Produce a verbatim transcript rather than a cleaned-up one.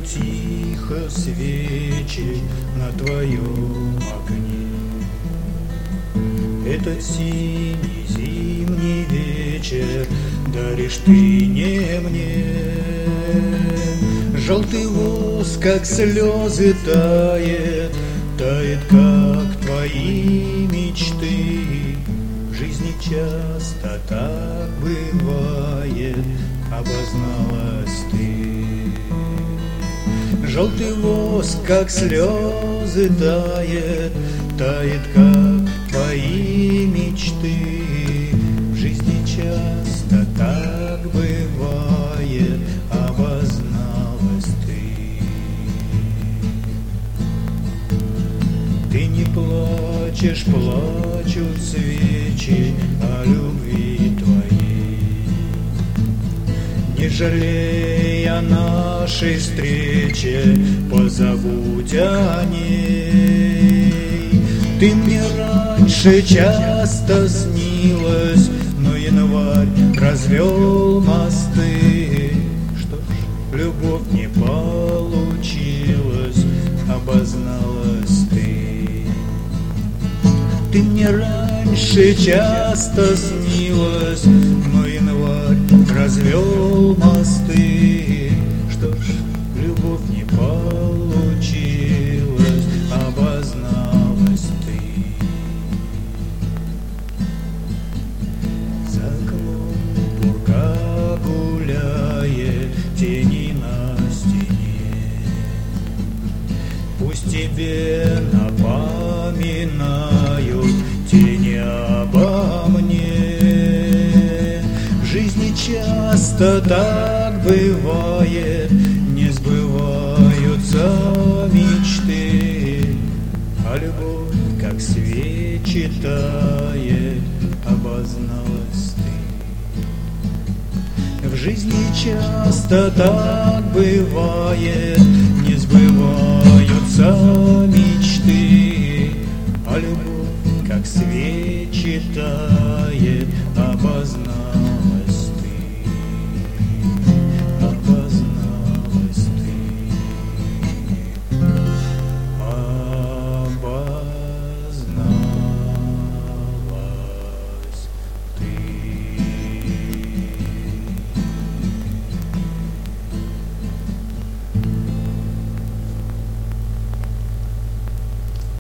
тихо свечи на твоем окне. Этот синий зимний вечер даришь ты не мне. Желтый воск, как слезы, тает, тает, как твои мечты. В жизни часто так бывает, обозналась ты. Желтый воск, как слезы, тает, тает, как твои мечты. В жизни часто так бывает, обозналась ты. Ты не плачешь, плачут свечи о любви твоей. Не жалея нашей встречи, позабудь о ней. Ты мне раньше часто снилась, но январь развел мосты. Что ж, любовь не получилась, обозналась ты. Ты мне раньше часто снилась, но январь развел мосты. Что ж, любовь не получилась, обозналась ты. За окном пурга гуляет, тени на стене. Пусть тебе напоминают тени обо мне. В жизни часто так бывает, не сбываются мечты, а любовь, как свечи, тает, обозналась ты. В жизни часто так бывает, не сбываются мечты, а любовь, как свечи, тает, обозналась.